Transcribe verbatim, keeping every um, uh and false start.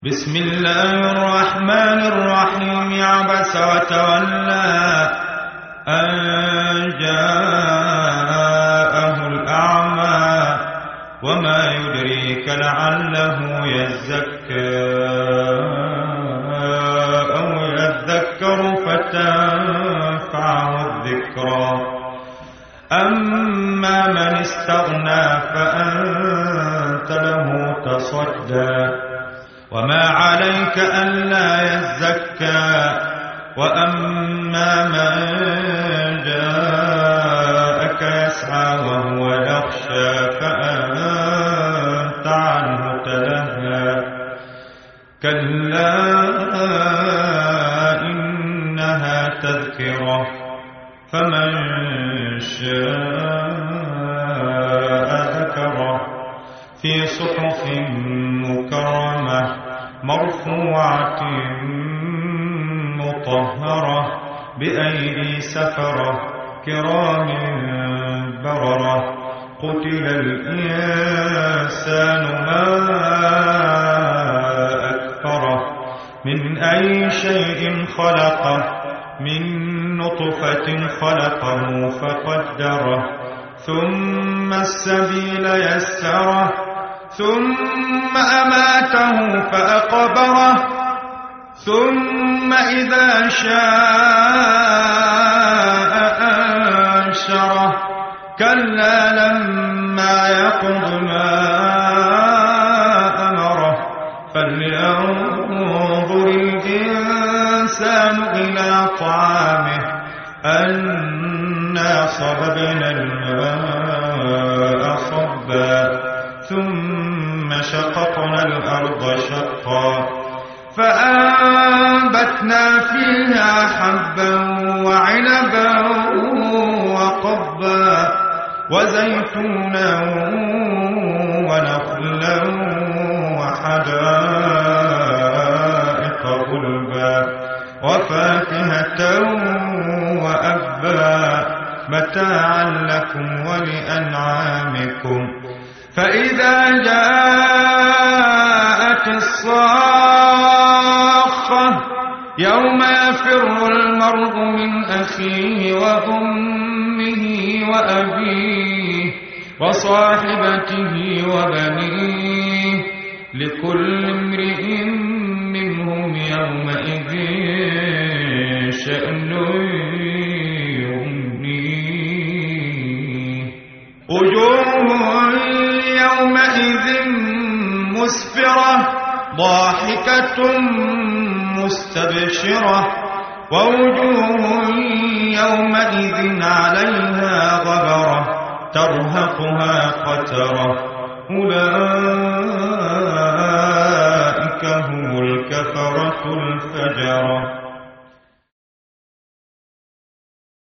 بسم الله الرحمن الرحيم. عبس وتولى أن جاءه الأعمى وما يدريك لعله يزكى أو يذكر فتنفعه الذكرى. أما من استغنى فأنت له تصدى وما عليك ألا يزكى. وأما من جاءك يسعى وهو يخشى فأنت عنه تلهى. كلا إنها تذكرة فمن شاء ذكره في صحف مكرمة مرفوعة مطهرة بأيدي سفرة كرام بررة. قتل الإنسان ما أكفره من أي شيء خلقه من نطفة خلقه فقدره ثم السبيل يسره ثم أماته فأقبره ثم إذا شاء أنشره. كلا لما يقض ما أمره فلينظر الإنسان إلى طعامه أنا صببنا الماء صبا ثم شققنا الأرض شقا فأنبتنا فيها حبا وعنبا وقبا وزيتونا ونخلا وحدائق غلبا وفاكهة وأبا متاعا لكم ولأنعامكم. فإذا جاءت الصاخة يوم يفر المرء من أخيه وأمه وأبيه وصاحبته وبنيه لكل امرئ منهم يومئذ شأن يغنيه. وجوه يومئذ مسفرة ضاحكة مستبشرة ووجوه يومئذ عليها غبرة ترهقها قترة. أولئك